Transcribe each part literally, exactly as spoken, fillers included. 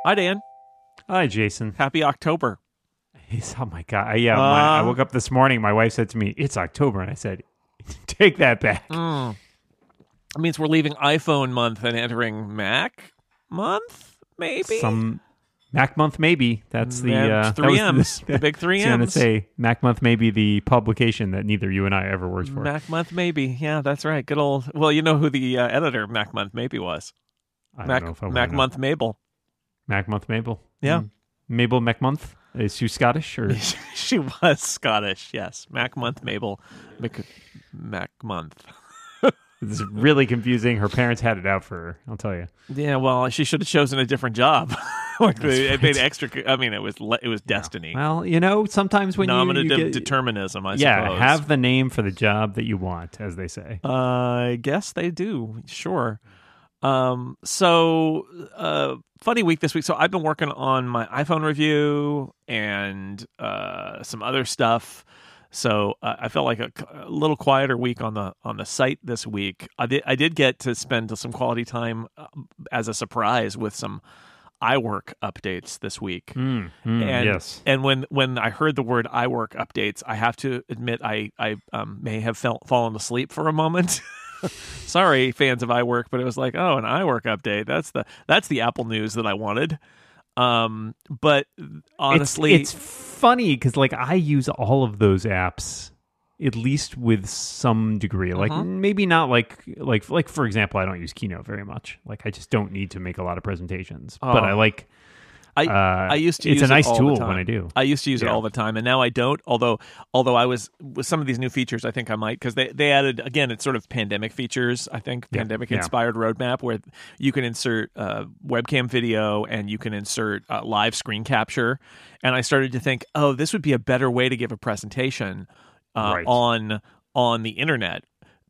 Hi, Dan. Hi, Jason. Happy October. He's, oh, my God. Yeah, uh, my, I woke up this morning. My wife said to me, it's October. And I said, take that back. Mm. It means we're leaving iPhone month and entering Mac month, maybe? Some Mac month, maybe. That's the... Uh, three M's. The, the big three M's. I was going to say, Mac month may be the publication that neither you and I ever worked for. Mac month, maybe. Yeah, that's right. Good old... Well, you know who the uh, editor of Mac month, maybe was. I Mac, don't know if I Mac month Mabel. Mac month Mabel. Yeah. Mm. Mabel McMonth? Is she Scottish? Or she was Scottish, yes. Mac month Mabel. Mac, Mac month. It's really confusing. Her parents had it out for her, I'll tell you. Yeah, well, she should have chosen a different job. like they, right. It made extra... I mean, it was it was destiny. Yeah. Well, you know, sometimes when Nominative you... you get, determinism, I yeah, suppose. Yeah, have the name for the job that you want, as they say. Uh, I guess they do, sure. Um, so, uh, funny week this week. So I've been working on my iPhone review and uh, some other stuff. So uh, I felt like a, a little quieter week on the on the site this week. I did I did get to spend some quality time uh, as a surprise with some iWork updates this week. Mm, mm, and yes. and when when I heard the word iWork updates, I have to admit I I um, may have fell, fallen asleep for a moment. Sorry, fans of iWork, but it was like, oh, an iWork update. That's the that's the Apple news that I wanted. Um, but honestly, it's, it's funny because like I use all of those apps at least with some degree. Like uh-huh. maybe not like like like for example, I don't use Keynote very much. Like I just don't need to make a lot of presentations. Oh. But I like. I, uh, I used to it's use a nice it all tool the time. when I do. I used to use yeah. it all the time, and now I don't. Although, although I was with some of these new features, I think I might because they, they added again. It's sort of pandemic features. I think yeah. pandemic yeah. inspired roadmap where you can insert uh, webcam video and you can insert uh, live screen capture. And I started to think, oh, this would be a better way to give a presentation uh, right. on on the internet.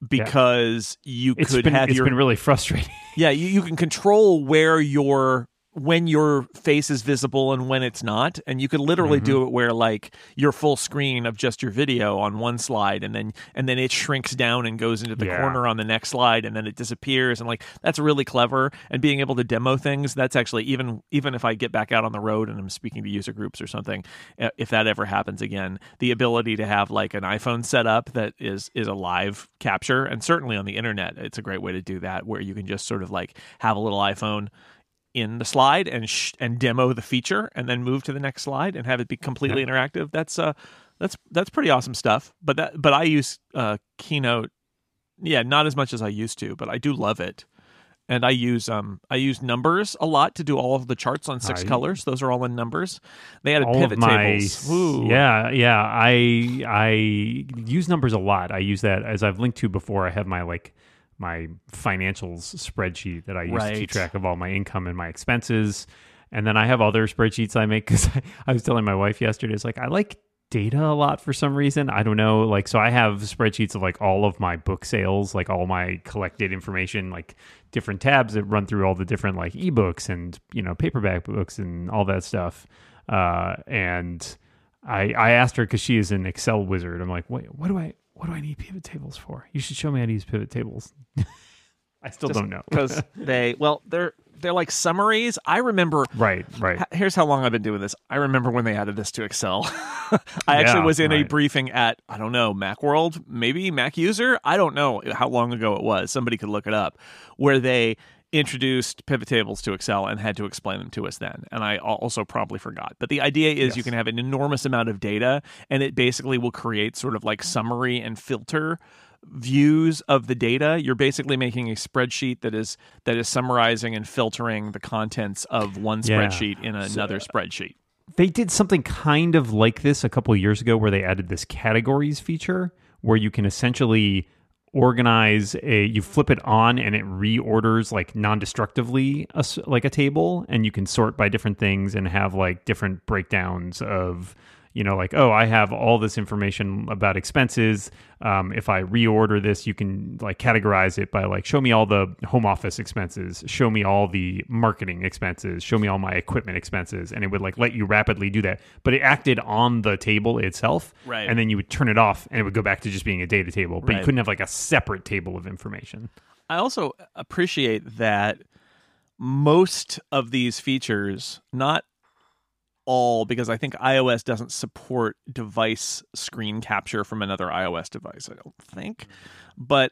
Because yeah. you it's could been, have it's your been really frustrating. yeah, you, you can control where your when your face is visible and when it's not, and you could literally mm-hmm. do it where like your full screen of just your video on one slide, and then and then it shrinks down and goes into the yeah. corner on the next slide, and then it disappears, and like that's really clever. And being able to demo things, that's actually even even if I get back out on the road and I'm speaking to user groups or something, if that ever happens again, the ability to have like an iPhone set up that is is a live capture, and certainly on the internet, it's a great way to do that, where you can just sort of like have a little iPhone in the slide and sh- and demo the feature and then move to the next slide and have it be completely yeah. interactive. That's uh that's that's pretty awesome stuff. But that but I use uh, Keynote, yeah, not as much as I used to, but I do love it. And I use um I use numbers a lot to do all of the charts on six I, colors. Those are all in numbers. They added pivot my, tables. Ooh. Yeah, yeah. I I use numbers a lot. I use that as I've linked to before. I have my like my financials spreadsheet that I use right. to keep track of all my income and my expenses. And then I have other spreadsheets I make because I, I was telling my wife yesterday, it's like, I like data a lot for some reason. I don't know. Like, so I have spreadsheets of like all of my book sales, like all my collected information, like different tabs that run through all the different like ebooks and, you know, paperback books and all that stuff. Uh, and I, I asked her because she is an Excel wizard. I'm like, wait, what do I, What do I need pivot tables for? You should show me how to use pivot tables. I still Just don't know. Because they, well, they're they're like summaries. I remember. Right, right. H- here's how long I've been doing this. I remember when they added this to Excel. I yeah, actually was in right. a briefing at, I don't know, Macworld, maybe Mac User. I don't know how long ago it was. Somebody could look it up. Where they introduced pivot tables to Excel and had to explain them to us then. And I also probably forgot. But the idea is yes. you can have an enormous amount of data, and it basically will create sort of like summary and filter views of the data. You're basically making a spreadsheet that is that is summarizing and filtering the contents of one spreadsheet yeah. in another so, spreadsheet. They did something kind of like this a couple of years ago where they added this categories feature where you can essentially organize a, you flip it on and it reorders like non-destructively a, like a table, and you can sort by different things and have like different breakdowns of, you know, like, oh, I have all this information about expenses. Um, if I reorder this, you can like categorize it by like, show me all the home office expenses, show me all the marketing expenses, show me all my equipment expenses. And it would like let you rapidly do that. But it acted on the table itself. Right. And then you would turn it off and it would go back to just being a data table. But right. you couldn't have like a separate table of information. I also appreciate that most of these features, not all, because I think iOS doesn't support device screen capture from another iOS device, I don't think. But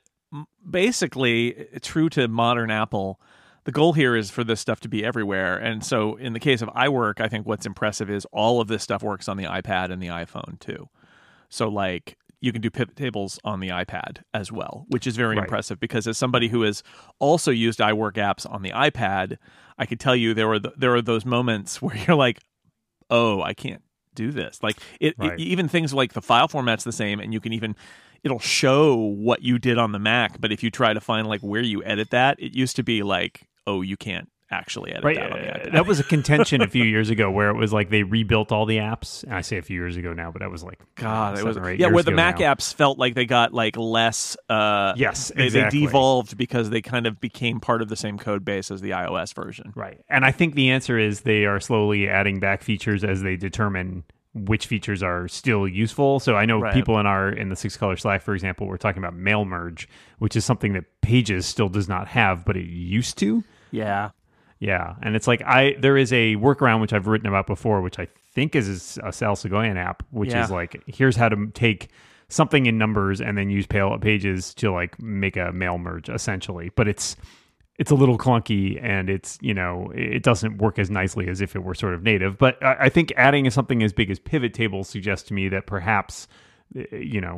basically, true to modern Apple, the goal here is for this stuff to be everywhere. And so in the case of iWork, I think what's impressive is all of this stuff works on the iPad and the iPhone too. So like you can do pivot tables on the iPad as well, which is very right. impressive, because as somebody who has also used iWork apps on the iPad, I could tell you there were th- there are those moments where you're like, oh, I can't do this. Like it, right. it, even things like the file format's the same, and you can even, it'll show what you did on the Mac. But if you try to find like where you edit that, it used to be like, oh, you can't actually edit right. that on the iPad. That was a contention a few years ago where it was like they rebuilt all the apps. And I say a few years ago now, but that was like God, seven it was or eight yeah, years where the ago Mac now. apps felt like they got like less. Uh, yes, they, exactly. they devolved because they kind of became part of the same code base as the iOS version. Right, and I think the answer is they are slowly adding back features as they determine which features are still useful. So I know Right. people in our in the Six Color Slack, for example, were talking about mail merge, which is something that Pages still does not have, but it used to. Yeah. Yeah, and it's like I there is a workaround which I've written about before, which I think is a Sal Segoyan app, which Yeah. is like here's how to take something in numbers and then use Pages to like make a mail merge essentially. But it's it's a little clunky, and it's, you know, it doesn't work as nicely as if it were sort of native. But I, I think adding something as big as pivot tables suggests to me that perhaps, you know,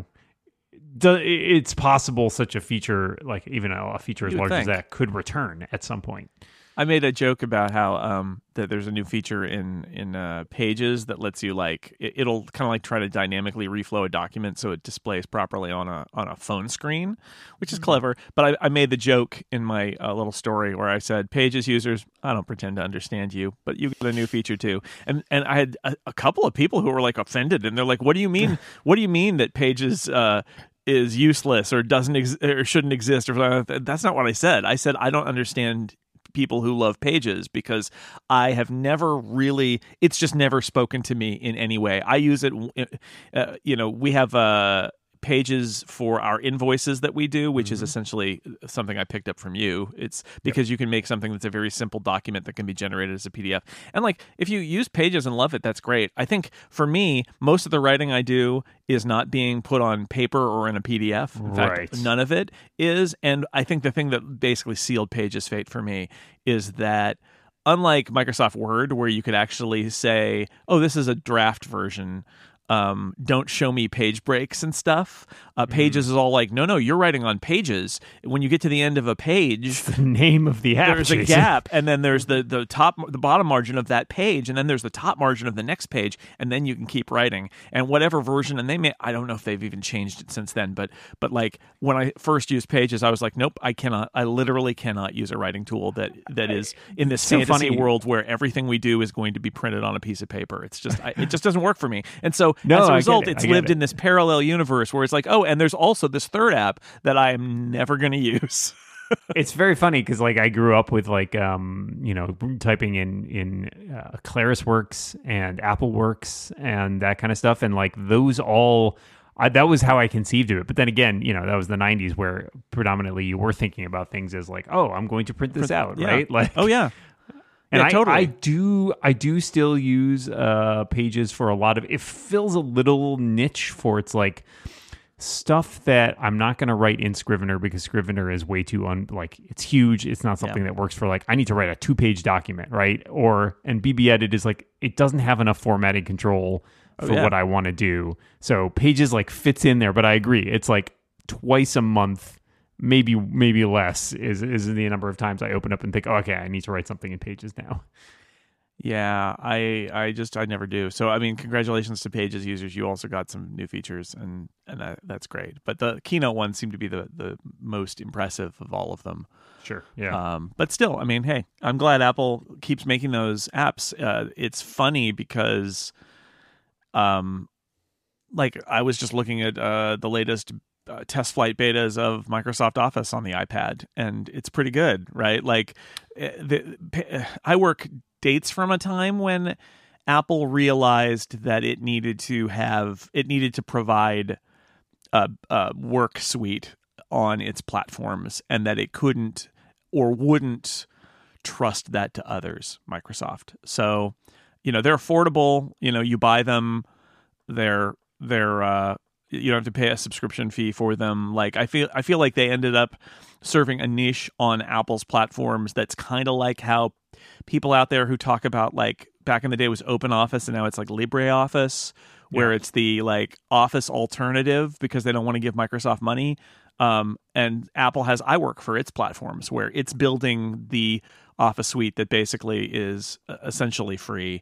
do, it's possible such a feature, like even a, a feature as You would large as think. that, could return at some point. I made a joke about how um, that there's a new feature in in uh, Pages that lets you like it, it'll kind of like try to dynamically reflow a document so it displays properly on a on a phone screen, which is clever. But I, I made the joke in my uh, little story where I said, Pages users, I don't pretend to understand you, but you got a new feature too. And and I had a, a couple of people who were like offended, and they're like, "What do you mean? What do you mean that Pages?" Uh, is useless or doesn't ex- or shouldn't exist? Or that's not what I said. I said I don't understand people who love Pages, because I have never really, it's just never spoken to me in any way. I use it, uh, you know, we have uh, Pages for our invoices that we do, which mm-hmm. is essentially something I picked up from you. It's because yep. you can make something that's a very simple document that can be generated as a P D F. And like, if you use Pages and love it, that's great. I think for me, most of the writing I do is not being put on paper or in a P D F. In right. fact, none of it is. And I think the thing that basically sealed Pages' fate for me is that unlike Microsoft Word, where you could actually say, oh, this is a draft version, Um, don't show me page breaks and stuff. Uh, Pages mm. is all like, no, no, you're writing on Pages. When you get to the end of a page, it's the name of the app. There's Jason. a gap, and then there's the the top, the bottom margin of that page, and then there's the top margin of the next page, and then you can keep writing. And whatever version, and they may, I don't know if they've even changed it since then, but but like when I first used Pages, I was like, nope, I cannot, I literally cannot use a writing tool that that is in this so fantasy funny. world where everything we do is going to be printed on a piece of paper. It's just, I, it just doesn't work for me. And so no, as a result, it. it's lived it. in this parallel universe where it's like, oh, and there's also this third app that I am never going to use. It's very funny because like I grew up with like um you know typing in in uh, ClarisWorks and AppleWorks and that kind of stuff, and like those all I, that was how I conceived of it. But then again, you know, that was the nineties where predominantly you were thinking about things as like, oh, I'm going to print this out, yeah. right? Like, oh yeah. And yeah, I, totally. I do I do still use uh, Pages for a lot of, it fills a little niche for its like stuff that I'm not going to write in Scrivener because Scrivener is way too un like it's huge. It's not something yeah. that works for like I need to write a two page document, right? Or and B B Edit is like it doesn't have enough formatting control for oh, yeah. what I want to do. So Pages like fits in there, but I agree. It's like twice a month. Maybe maybe less is is the number of times I open up and think, oh, okay, I need to write something in Pages now. Yeah, I I just I never do. So I mean, congratulations to Pages users. You also got some new features, and and that, that's great. But the Keynote one seemed to be the the most impressive of all of them. Sure. Yeah. Um, but still, I mean, hey, I'm glad Apple keeps making those apps. Uh, it's funny because, um, like I was just looking at uh the latest. Uh, test flight betas of Microsoft Office on the iPad, and it's pretty good, right? Like, the, iWork dates from a time when Apple realized that it needed to have, it needed to provide a, a work suite on its platforms, and that it couldn't or wouldn't trust that to others, Microsoft. So, you know, they're affordable. You know, you buy them, they're they're uh, you don't have to pay a subscription fee for them. Like I feel I feel like they ended up serving a niche on Apple's platforms that's kind of like how people out there who talk about, like, back in the day it was OpenOffice and now it's like LibreOffice, where yeah. it's the like Office alternative because they don't want to give Microsoft money. Um, and Apple has iWork for its platforms, where it's building the Office suite that basically is essentially free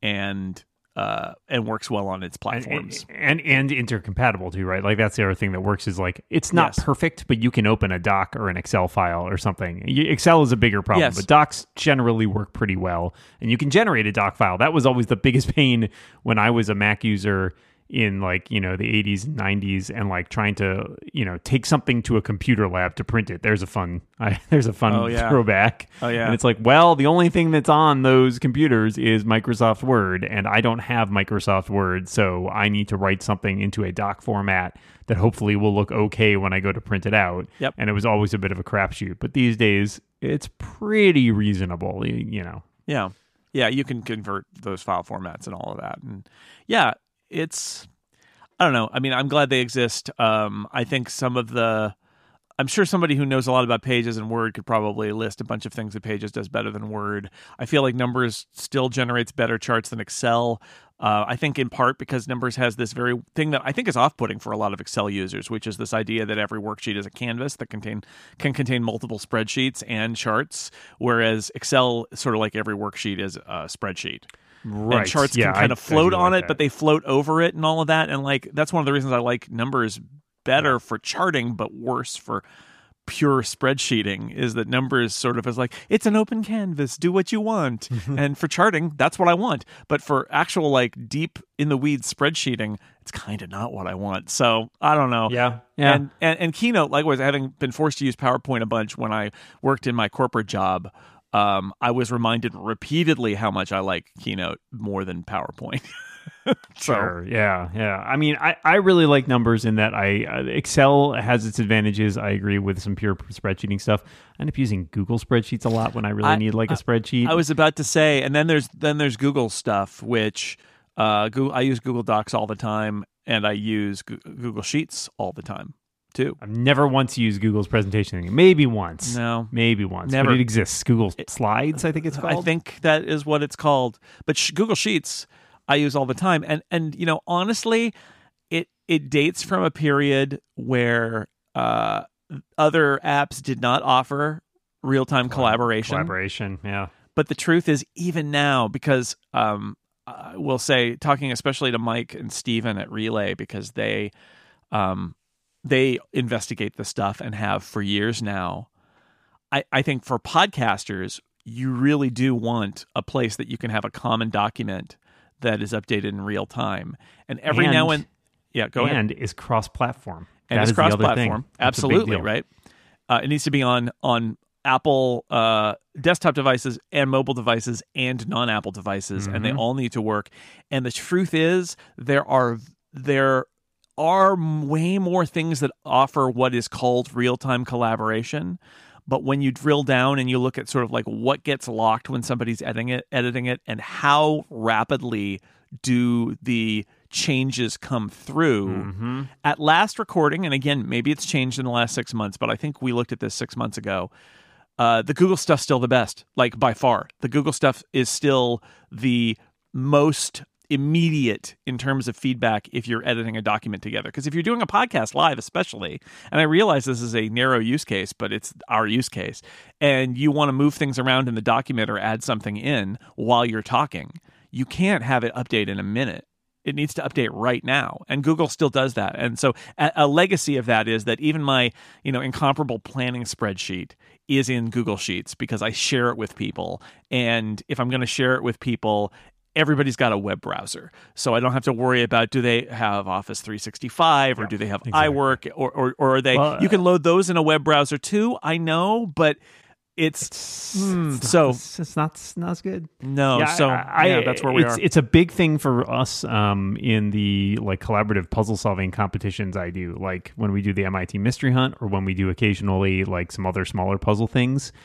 and uh, and works well on its platforms. And, and and intercompatible too, right? Like that's the other thing that works is like it's not yes. perfect, but you can open a doc or an Excel file or something. Excel is a bigger problem, yes. but docs generally work pretty well. And you can generate a doc file. That was always the biggest pain when I was a Mac user in like, you know, the eighties and nineties, and like trying to, you know, take something to a computer lab to print it. There's a fun, I, there's a fun oh, yeah. throwback. Oh yeah. And it's like, well, the only thing that's on those computers is Microsoft Word, and I don't have Microsoft Word, so I need to write something into a doc format that hopefully will look okay when I go to print it out. Yep. And it was always a bit of a crapshoot, but these days it's pretty reasonable, you know. Yeah. Yeah, you can convert those file formats and all of that. And yeah, it's, I don't know. I mean, I'm glad they exist. Um, I think some of the, I'm sure somebody who knows a lot about Pages and Word could probably list a bunch of things that Pages does better than Word. I feel like Numbers still generates better charts than Excel. Uh, I think in part because Numbers has this very thing that I think is off-putting for a lot of Excel users, which is this idea that every worksheet is a canvas that contain can contain multiple spreadsheets and charts, whereas Excel, sort of like every worksheet, is a spreadsheet. Right. And charts yeah, can kind I, of float on like it, that. but they float over it and all of that. And like that's one of the reasons I like Numbers better yeah. for charting, but worse for pure spreadsheeting, is that Numbers sort of is like, it's an open canvas, do what you want. And for charting, that's what I want. But for actual like deep in the weeds spreadsheeting, it's kind of not what I want. So I don't know. Yeah. Yeah. And, and, and Keynote, likewise, having been forced to use PowerPoint a bunch when I worked in my corporate job, Um, I was reminded repeatedly how much I like Keynote more than PowerPoint. so, sure, yeah, yeah. I mean, I, I really like Numbers in that I uh, Excel has its advantages. I agree with some pure spreadsheeting stuff. I end up using Google spreadsheets a lot when I really I, need like a spreadsheet. I was about to say, and then there's then there's Google stuff, which uh, Google, I use Google Docs all the time, and I use Go- Google Sheets all the time too. I've never once used Google's presentation thing. Maybe once. No. Maybe once. Never. But it exists. Google it, Slides, I think it's called. I think that is what it's called. But sh- Google Sheets I use all the time. And, and you know, honestly, it, it dates from a period where uh, other apps did not offer real-time collaboration. Collaboration, yeah. But the truth is, even now, because um, I will say, talking especially to Mike and Steven at Relay, because they... Um, they investigate the stuff and have for years now. I, I think for podcasters, you really do want a place that you can have a common document that is updated in real time. And every and, now and yeah, go and ahead. And is cross-platform. And that it's cross-platform. Absolutely, right? Uh, it needs to be on on Apple uh, desktop devices and mobile devices and non-Apple devices, mm-hmm. and they all need to work. And the truth is, there are there. are way more things that offer what is called real-time collaboration. But when you drill down and you look at sort of like what gets locked when somebody's editing it, editing it, and how rapidly do the changes come through, mm-hmm. at last recording, and again, maybe it's changed in the last six months, but I think we looked at this six months ago, uh, the Google stuff's still the best, like by far. The Google stuff is still the most immediate in terms of feedback if you're editing a document together. Because if you're doing a podcast live especially, and I realize this is a narrow use case, but it's our use case, and you want to move things around in the document or add something in while you're talking, you can't have it update in a minute. It needs to update right now. And Google still does that. And so a, a legacy of that is that even my, you know, incomparable planning spreadsheet is in Google Sheets because I share it with people. And if I'm going to share it with people, everybody's got a web browser. So I don't have to worry about, do they have Office three sixty-five or yeah, do they have exactly. iWork or, or, or are they, well, you can load those in a web browser too. I know, but it's, it's, mm, it's so not, it's, it's not, it's not as good. No. Yeah, so I, yeah, that's where we it's, are. It's a big thing for us um, in the like collaborative puzzle solving competitions I do, like when we do the M I T Mystery Hunt or when we do occasionally like some other smaller puzzle things.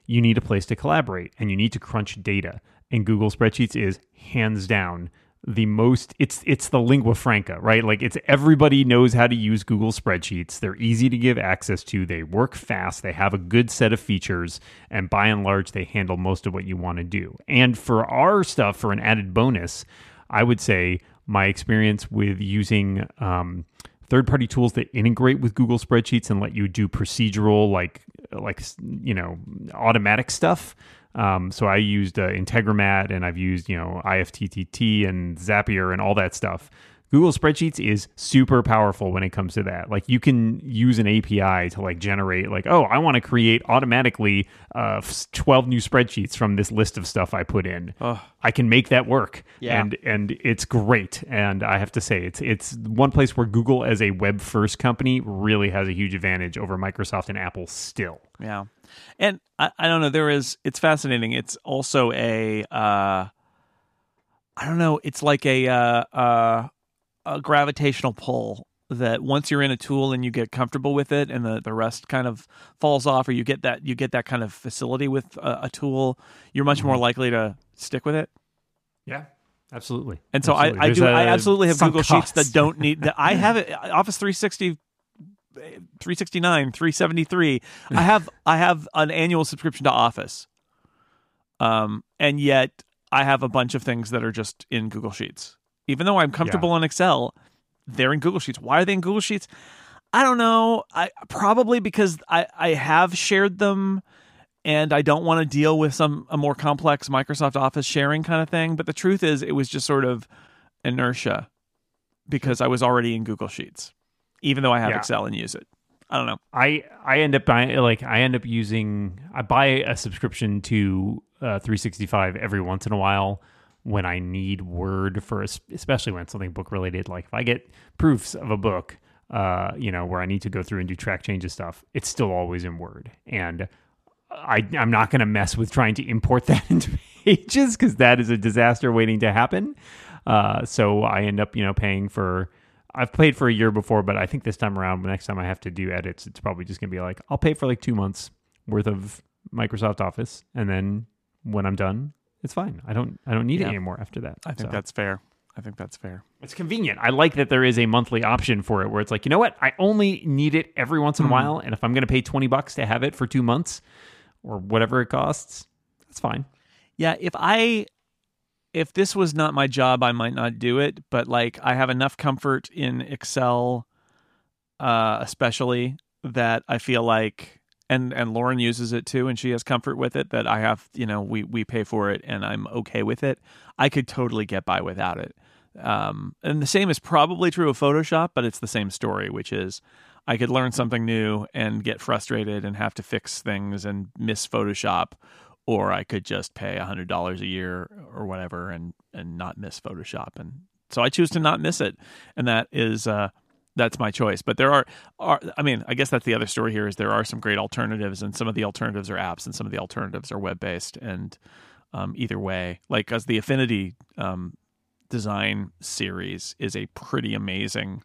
you need a place to collaborate and you need to crunch data. And Google Spreadsheets is hands down the most, it's it's the lingua franca, right? Like it's everybody knows how to use Google Spreadsheets. They're easy to give access to. They work fast. They have a good set of features. And by and large, they handle most of what you want to do. And for our stuff, for an added bonus, I would say my experience with using um, third-party tools that integrate with Google Spreadsheets and let you do procedural, like, like you know, automatic stuff. Um, so I used uh, Integromat, and I've used, you know, I F T T T and Zapier and all that stuff. Google Spreadsheets is super powerful when it comes to that. Like you can use an A P I to like generate like, oh, I want to create automatically uh, twelve new spreadsheets from this list of stuff I put in. Oh. I can make that work. Yeah. And and it's great. And I have to say, it's it's one place where Google as a web first company really has a huge advantage over Microsoft and Apple still. Yeah. And I, I don't know, there is, it's fascinating. It's also a, uh, I don't know, it's like a, uh, uh, a gravitational pull that once you're in a tool and you get comfortable with it and the, the rest kind of falls off, or you get that, you get that kind of facility with a, a tool, you're much more likely to stick with it. Yeah, absolutely. And so absolutely. I, I do, I absolutely have Google costs. Sheets that don't need that. I have it, Office three sixty, three sixty-nine, three seventy-three. I have I have an annual subscription to Office, um, and yet I have a bunch of things that are just in Google Sheets. Even though I'm comfortable yeah. in Excel, they're in Google Sheets. Why are they in Google Sheets? I don't know. I probably because I, I have shared them, and I don't want to deal with some a more complex Microsoft Office sharing kind of thing. But the truth is, it was just sort of inertia because I was already in Google Sheets, even though I have yeah. Excel and use it. I don't know. I, I end up buying like I end up using I buy a subscription to uh, three sixty-five every once in a while when I need Word for, especially when it's something book related. Like if I get proofs of a book, uh, you know, where I need to go through and do track changes stuff, it's still always in Word. And I, I'm not going to mess with trying to import that into Pages because that is a disaster waiting to happen. Uh, so I end up, you know, paying for, I've paid for a year before, but I think this time around, next time I have to do edits, it's probably just going to be like, I'll pay for like two months worth of Microsoft Office. And then when I'm done, it's fine. I don't I don't need yeah. it anymore after that. I think so. that's fair. I think that's fair. It's convenient. I like that there is a monthly option for it where it's like, you know what? I only need it every once in a while. And if I'm going to pay twenty bucks to have it for two months or whatever it costs, that's fine. Yeah. If I, if this was not my job, I might not do it. But like I have enough comfort in Excel, uh, especially that I feel like, And and Lauren uses it too, and she has comfort with it that I have, you know, we, we pay for it and I'm okay with it. I could totally get by without it. Um, and the same is probably true of Photoshop, but it's the same story, which is I could learn something new and get frustrated and have to fix things and miss Photoshop, or I could just pay one hundred dollars a year or whatever and, and not miss Photoshop. And so I choose to not miss it. And that is... Uh, That's my choice. But there are, are, I mean, I guess that's the other story here is there are some great alternatives, and some of the alternatives are apps and some of the alternatives are web-based. And um, either way, like as the Affinity um, design series is a pretty amazing,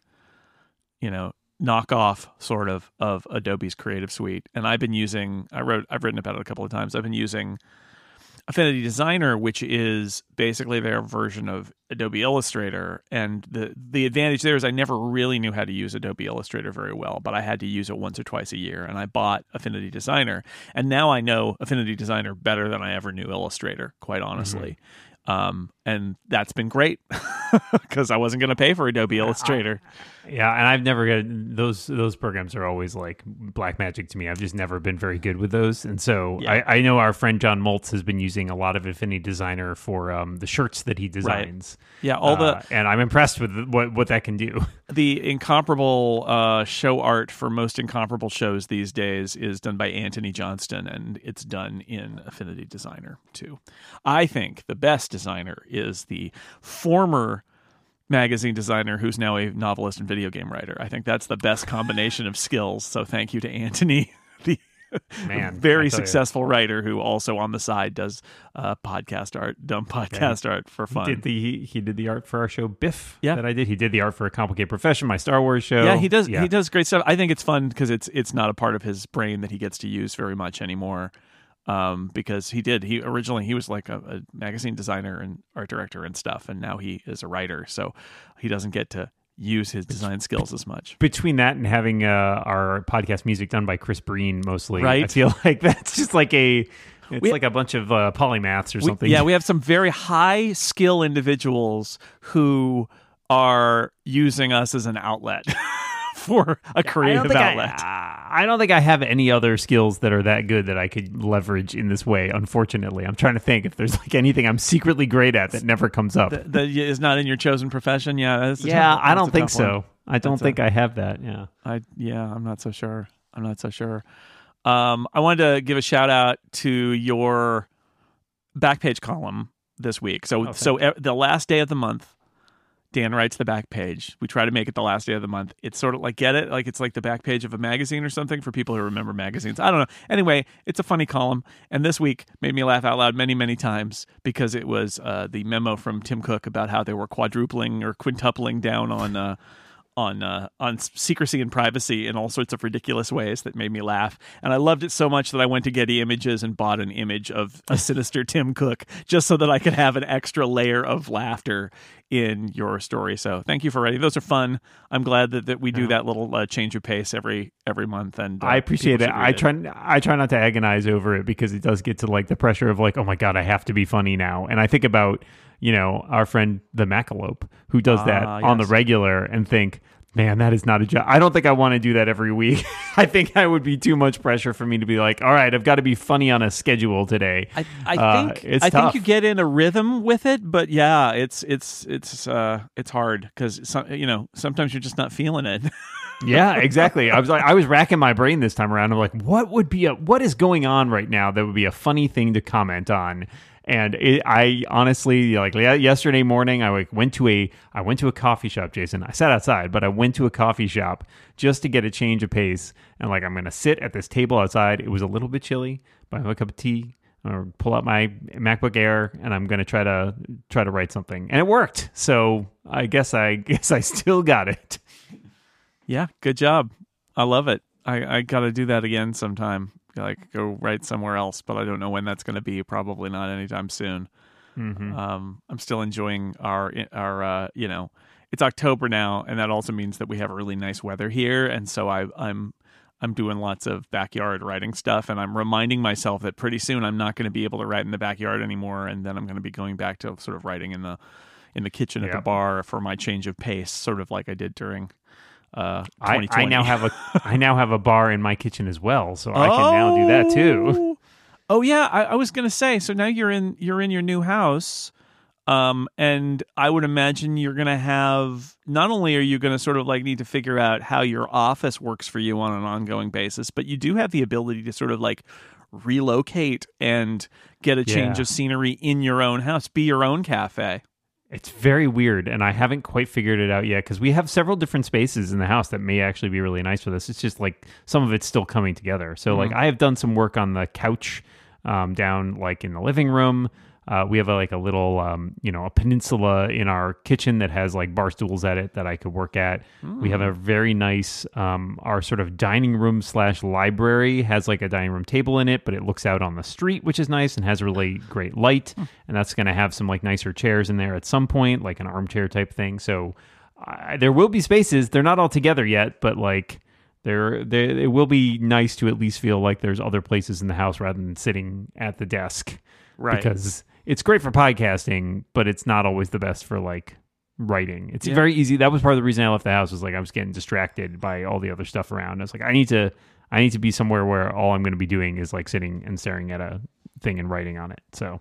you know, knockoff sort of of Adobe's Creative Suite. And I've been using, I wrote, I've written about it a couple of times. I've been using Affinity Designer, which is basically their version of Adobe Illustrator. And the the advantage there is I never really knew how to use Adobe Illustrator very well, but I had to use it once or twice a year. And I bought Affinity Designer. And now I know Affinity Designer better than I ever knew Illustrator, quite honestly. Mm-hmm. Um, and that's been great because I wasn't going to pay for Adobe Illustrator. I, yeah, and I've never got those. Those programs are always like black magic to me. I've just never been very good with those, and so yeah. I, I know our friend John Moltz has been using a lot of Affinity Designer for um, the shirts that he designs. Right. Yeah, all the uh, and I'm impressed with what what that can do. The incomparable uh, show art for most incomparable shows these days is done by Anthony Johnston, and it's done in Affinity Designer too. I think the best designer is the former magazine designer who's now a novelist and video game writer. I think that's the best combination of skills. So thank you to Anthony, the Man, very successful you. writer who also on the side does uh, podcast art, dumb podcast okay. art for fun. He did the he, he did the art for our show Biff yeah. that I did. He did the art for A Complicated Profession, my Star Wars show. Yeah, he does. Yeah. He does great stuff. I think it's fun because it's it's not a part of his brain that he gets to use very much anymore. um, because he did. He originally he was like a, a magazine designer and art director and stuff, and now he is a writer. So he doesn't get to use his design skills as much. Between that and having uh, our podcast music done by Chris Breen mostly, right? I feel like that's just like a it's we, like a bunch of uh, polymaths or we, something. Yeah, we have some very high skill individuals who are using us as an outlet. For a creative I outlet. I, I don't think I have any other skills that are that good that I could leverage in this way, unfortunately. I'm trying to think if there's like anything I'm secretly great at that never comes up. That, that is not in your chosen profession? Yeah. That's yeah, tough, I don't think one. so. I don't that's think a, I have that, yeah. I Yeah, I'm not so sure. I'm not so sure. Um, I wanted to give a shout out to your Backpage column this week. So, oh, so e- the last day of the month, Dan writes the back page. We try to make it the last day of the month. It's sort of like, get it? Like it's like the back page of a magazine or something for people who remember magazines. I don't know. Anyway, it's a funny column. And this week made me laugh out loud many, many times because it was uh, the memo from Tim Cook about how they were quadrupling or quintupling down on uh, on uh, on secrecy and privacy in all sorts of ridiculous ways that made me laugh. And I loved it so much that I went to Getty Images and bought an image of a sinister Tim Cook just so that I could have an extra layer of laughter in your story. So thank you for writing. Those are fun. I'm glad that, that we do yeah. that little uh, change of pace every every month. And uh, I appreciate it. I it. try I try not to agonize over it because it does get to like the pressure of like, oh my God, I have to be funny now. And I think about, you know, our friend the Macalope who does uh, that yes. on the regular and think, man, that is not a job. I don't think I want to do that every week. I think that would be too much pressure for me to be like, all right, I've got to be funny on a schedule today. I, I uh, think it's I tough. think you get in a rhythm with it, but yeah, it's it's it's uh it's hard because you know sometimes you're just not feeling it. Yeah, exactly. I was like, I was racking my brain this time around. I'm like, what would be a what is going on right now that would be a funny thing to comment on? And it, I honestly, like yesterday morning, I like went to a I went to a coffee shop, Jason. I sat outside, but I went to a coffee shop just to get a change of pace. And like, I'm going to sit at this table outside. It was a little bit chilly, but I have a cup of tea, or pull out my MacBook Air, and I'm going to try to try to write something. And it worked. So I guess I guess I still got it. Yeah, good job. I love it. I, I got to do that again sometime. Like go write somewhere else, but I don't know when that's going to be. Probably not anytime soon. Mm-hmm. Um, I'm still enjoying our our uh, you know, it's October now, and that also means that we have really nice weather here, and so I, I'm I'm doing lots of backyard writing stuff, and I'm reminding myself that pretty soon I'm not going to be able to write in the backyard anymore, and then I'm going to be going back to sort of writing in the in the kitchen at yeah. the bar for my change of pace, sort of like I did during. Uh, I, I now have a I now have a bar in my kitchen as well, so I oh, can now do that too. Oh yeah, I, I was gonna say. So now you're in you're in your new house, um, and I would imagine you're gonna have. Not only are you gonna sort of like need to figure out how your office works for you on an ongoing basis, but you do have the ability to sort of like relocate and get a change yeah. of scenery in your own house, be your own cafe. It's very weird, and I haven't quite figured it out yet because we have several different spaces in the house that may actually be really nice for this. It's just like some of it's still coming together. So, mm-hmm. like, I have done some work on the couch um, down like in the living room. Uh, we have a, like a little, um, you know, a peninsula in our kitchen that has like bar stools at it that I could work at. Mm. We have a very nice, um, our sort of dining room slash library has like a dining room table in it, but it looks out on the street, which is nice and has really great light. Mm. And that's going to have some like nicer chairs in there at some point, like an armchair type thing. So uh, there will be spaces. They're not all together yet, but like there, there, it will be nice to at least feel like there's other places in the house rather than sitting at the desk. Right. Because it's great for podcasting, but it's not always the best for like writing. It's yeah. very easy. That was part of the reason I left the house, was like I was getting distracted by all the other stuff around. I was like, I need to I need to be somewhere where all I'm going to be doing is like sitting and staring at a thing and writing on it. So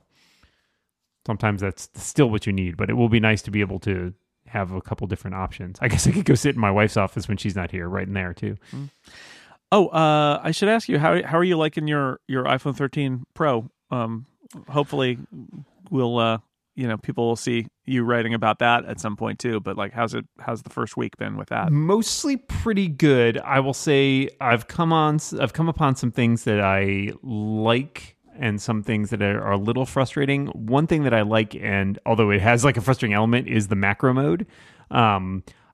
sometimes that's still what you need, but it will be nice to be able to have a couple different options. I guess I could go sit in my wife's office when she's not here, right in there too. Mm. Oh, uh, I should ask you, how how are you liking your, your iPhone thirteen Pro? Um, hopefully we'll, uh, you know, people will see you writing about that at some point too. But like, how's it? How's the first week been with that? Mostly pretty good. I will say I've come on. I've come upon some things that I like and some things that are, are a little frustrating. One thing that I like, and although it has like a frustrating element, is the macro mode. Um,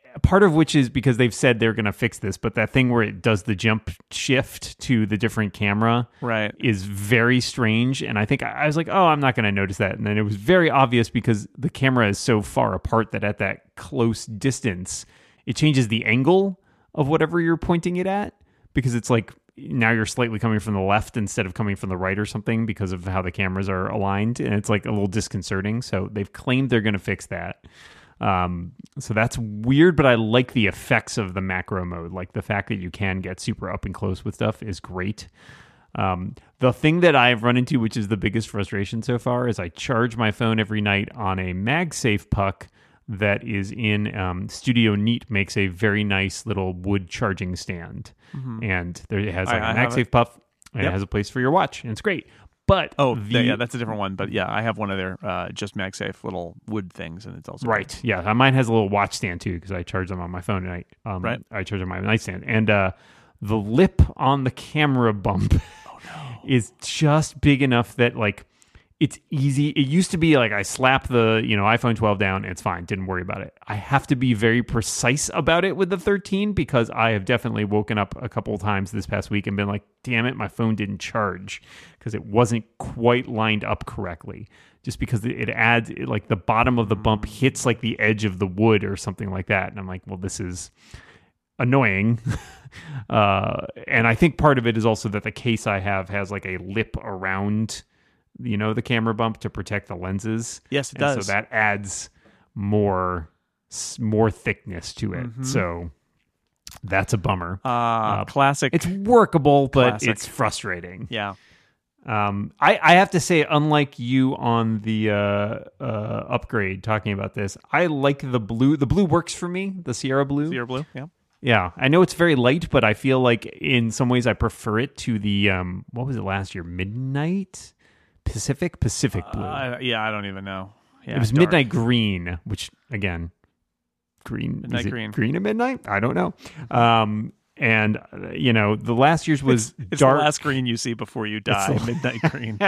part of which is because they've said they're going to fix this, but that thing where it does the jump shift to the different camera right. is very strange. And I think I was like, oh, I'm not going to notice that. And then it was very obvious because the camera is so far apart that at that close distance, it changes the angle of whatever you're pointing it at, because it's like now you're slightly coming from the left instead of coming from the right or something because of how the cameras are aligned. And it's like a little disconcerting. So they've claimed they're going to fix that. Um, so that's weird, but I like the effects of the macro mode. Like the fact that you can get super up and close with stuff is great. Um, the thing that I've run into, which is the biggest frustration so far, is I charge my phone every night on a MagSafe puck that is in um, Studio Neat makes a very nice little wood charging stand. Mm-hmm. And there, it has like I, a MagSafe puck, and yep. it has a place for your watch, and it's great. But oh, the, yeah, that's a different one. But yeah, I have one of their uh, just MagSafe little wood things, and it's also right. Good. Yeah, mine has a little watch stand too because I charge them on my phone, and I um, right. I charge them on my nightstand. And uh, the lip on the camera bump oh, no. is just big enough that like it's easy. It used to be like I slap the you know iPhone twelve down, and it's fine. Didn't worry about it. I have to be very precise about it with the thirteen because I have definitely woken up a couple of times this past week and been like, damn it, my phone didn't charge because it wasn't quite lined up correctly. Just because it adds it, like the bottom of the bump hits like the edge of the wood or something like that. And I'm like, well, this is annoying. uh, and I think part of it is also that the case I have has like a lip around you know, the camera bump to protect the lenses. Yes, it and does. So that adds more more thickness to it. Mm-hmm. So that's a bummer. Uh, uh, classic. It's workable, but classic. It's frustrating. Yeah. Um, I, I have to say, unlike you on the uh, uh, upgrade talking about this, I like the blue. The blue works for me, the Sierra Blue. Sierra Blue, yeah. Yeah, I know it's very light, but I feel like in some ways I prefer it to the, um, what was it last year? Midnight? Pacific? Pacific Blue. Uh, yeah, I don't even know. Yeah, it was dark. Midnight Green, which, again, green. Midnight is it Green. Green at midnight? I don't know. Um, and, uh, you know, the last year's was it's, it's dark. the last green you see before you die, the... Midnight Green.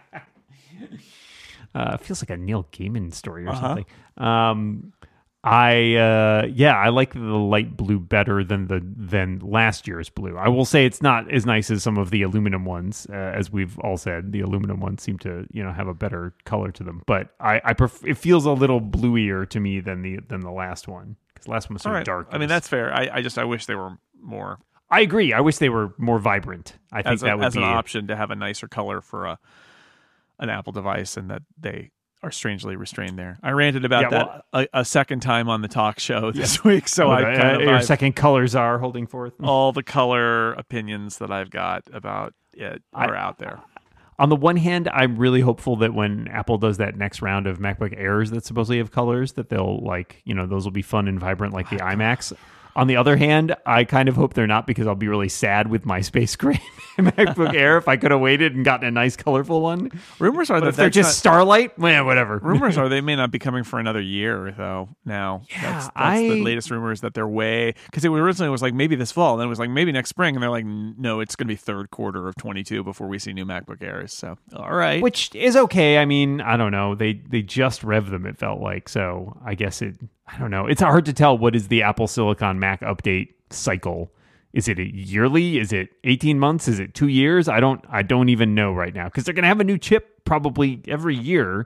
uh, feels like a Neil Gaiman story or uh-huh. something. Um, I uh, yeah, I like the light blue better than the than last year's blue. I will say it's not as nice as some of the aluminum ones, uh, as we've all said. The aluminum ones seem to you know have a better color to them, but I, I pref- it feels a little bluier to me than the than the last one because the last one was so right. dark. I mean that's fair. I, I just I wish they were more. I agree. I wish they were more vibrant. I think as a, that would as be an option to have a nicer color for a an Apple device, and that they are strangely restrained there. I ranted about yeah, that well, a, a second time on the talk show this yeah. week, so well, I kind uh, of your I've, second colors are holding forth. all the color opinions that I've got about it are I, out there. On the one hand, I'm really hopeful that when Apple does that next round of MacBook Airs that supposedly have colors, that they'll like, you know, those will be fun and vibrant like the iMacs. On the other hand, I kind of hope they're not because I'll be really sad with my space gray MacBook Air if I could have waited and gotten a nice colorful one. Rumors are but that if they're just not, Starlight, well, whatever. Rumors are they may not be coming for another year though. Now, yeah, that's, that's I, the latest rumors that they're way because it originally was like maybe this fall, and then it was like maybe next spring, and they're like no, it's going to be third quarter of twenty-two before we see new MacBook Airs. So all right, which is okay. I mean, I don't know. They they just rev them. It felt like so. I guess it. I don't know. It's hard to tell what is the Apple Silicon Mac update cycle. Is it a yearly? Is it eighteen months? Is it two years? I don't I don't even know right now because they're going to have a new chip probably every year.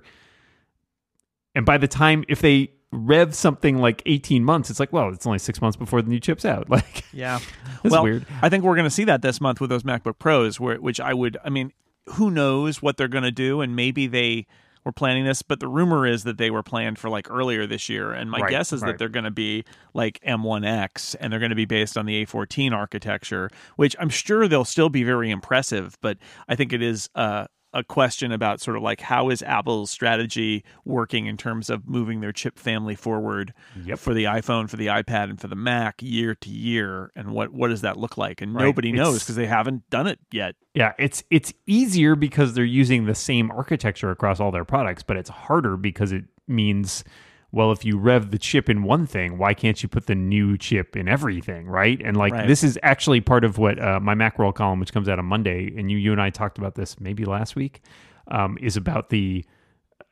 And by the time if they rev something like eighteen months, it's like, well, it's only six months before the new chip's out. Like, yeah. That's well, weird. I think we're going to see that this month with those MacBook Pros, where which I would I mean, who knows what they're going to do, and maybe they were planning this, but the rumor is that they were planned for like earlier this year, and my right, guess is right. that they're going to be like M one X, and they're going to be based on the A fourteen architecture, which I'm sure they'll still be very impressive, but I think it is uh, a question about sort of like how is Apple's strategy working in terms of moving their chip family forward yep. for the iPhone, for the iPad, and for the Mac year to year, and what, what does that look like? And right. nobody it's, knows because they haven't done it yet. Yeah, it's it's easier because they're using the same architecture across all their products, but it's harder because it means, well, if you rev the chip in one thing, why can't you put the new chip in everything, right? And like right. this is actually part of what uh, my Macworld column, which comes out on Monday, and you you and I talked about this maybe last week, um, is about the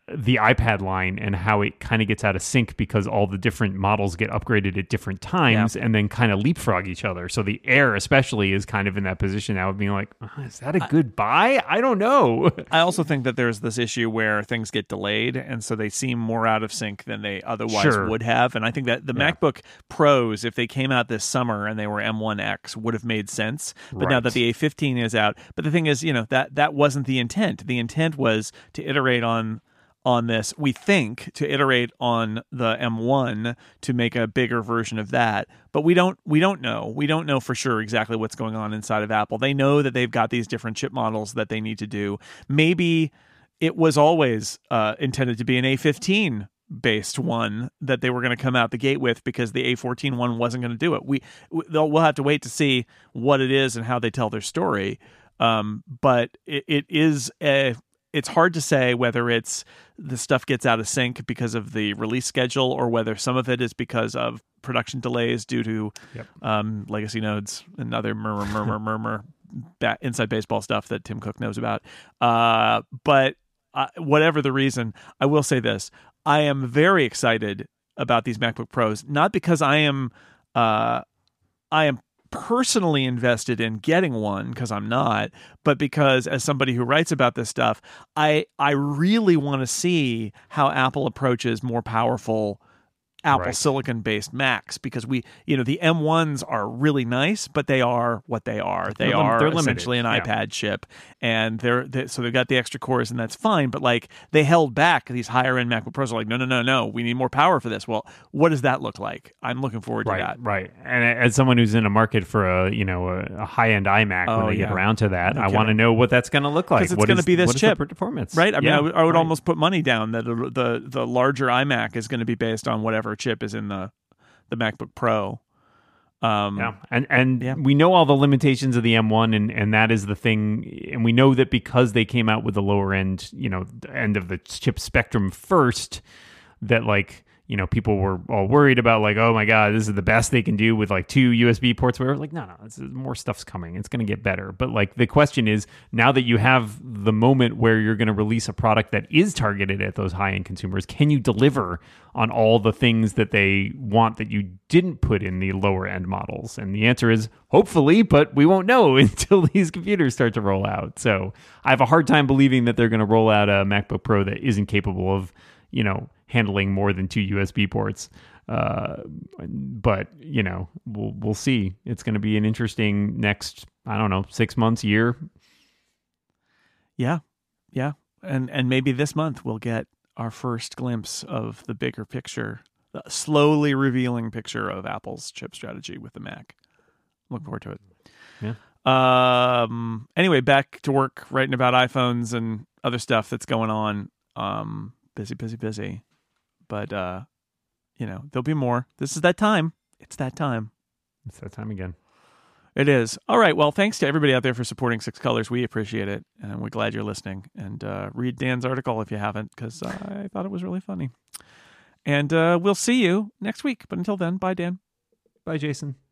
the iPad line and how it kind of gets out of sync because all the different models get upgraded at different times, yeah. and then kind of leapfrog each other. So the Air especially is kind of in that position now of being like, oh, is that a good I, buy? I don't know. I also think that there's this issue where things get delayed, and so they seem more out of sync than they otherwise sure. would have. And I think that the yeah. MacBook Pros, if they came out this summer and they were M one X, would have made sense. But right. now that the A fifteen is out, but the thing is, you know, that that wasn't the intent. The intent was to iterate on on this, we think, to iterate on the M one to make a bigger version of that. But we don't we don't know. We don't know for sure exactly what's going on inside of Apple. They know that they've got these different chip models that they need to do. Maybe it was always uh, intended to be an A fifteen based one that they were going to come out the gate with because the A fourteen one wasn't going to do it. We we'll have to wait to see what it is and how they tell their story. Um, but it, it is a It's hard to say whether it's the stuff gets out of sync because of the release schedule or whether some of it is because of production delays due to yep. um, legacy nodes and other murmur, murmur, murmur, ba- inside baseball stuff that Tim Cook knows about. Uh, but uh, whatever the reason, I will say this. I am very excited about these MacBook Pros, not because I am uh, I am personally invested in getting one, because I'm not, but because as somebody who writes about this stuff, I I really want to see how Apple approaches more powerful Apple right. Silicon based Macs, because we, you know, the M ones are really nice, but they are what they are. They they're are lim- essentially an yeah. iPad chip, and they're, they so they've got the extra cores, and that's fine. But like they held back these higher end MacBook Pros. Are like, no, no, no, no, we need more power for this. Well, what does that look like? I'm looking forward right, to that. Right, and as someone who's in a market for a you know a, a high end iMac, oh, when they yeah. get around to that, no I want to know what that's going to look like. Because it's going to be this chip performance, right? I mean, yeah, I, w- I would right. almost put money down that the, the the larger iMac is going to be based on whatever chip is in the the MacBook Pro. Um, yeah, and and yeah. we know all the limitations of the M one, and, and that is the thing. And we know that because they came out with the lower end, you know, end of the chip spectrum first, that like, you know, people were all worried about like, oh my God, this is the best they can do with like two U S B ports. Where like, no, no, this is, more stuff's coming. It's going to get better. But like the question is, now that you have the moment where you're going to release a product that is targeted at those high end consumers, can you deliver on all the things that they want that you didn't put in the lower end models? And the answer is hopefully, but we won't know until these computers start to roll out. So I have a hard time believing that they're going to roll out a MacBook Pro that isn't capable of, you know, handling more than two U S B ports. Uh, but, you know, we'll we'll see. It's going to be an interesting next, I don't know, six months, year. Yeah. Yeah. And and maybe this month we'll get our first glimpse of the bigger picture, the slowly revealing picture of Apple's chip strategy with the Mac. Looking forward to it. Yeah. Um. Anyway, back to work writing about iPhones and other stuff that's going on. Um. Busy, busy, busy. But, uh, you know, there'll be more. This is that time. It's that time. It's that time again. It is. All right. Well, thanks to everybody out there for supporting Six Colors. We appreciate it. And we're glad you're listening. And uh, read Dan's article if you haven't, because uh, I thought it was really funny. And uh, we'll see you next week. But until then, bye, Dan. Bye, Jason.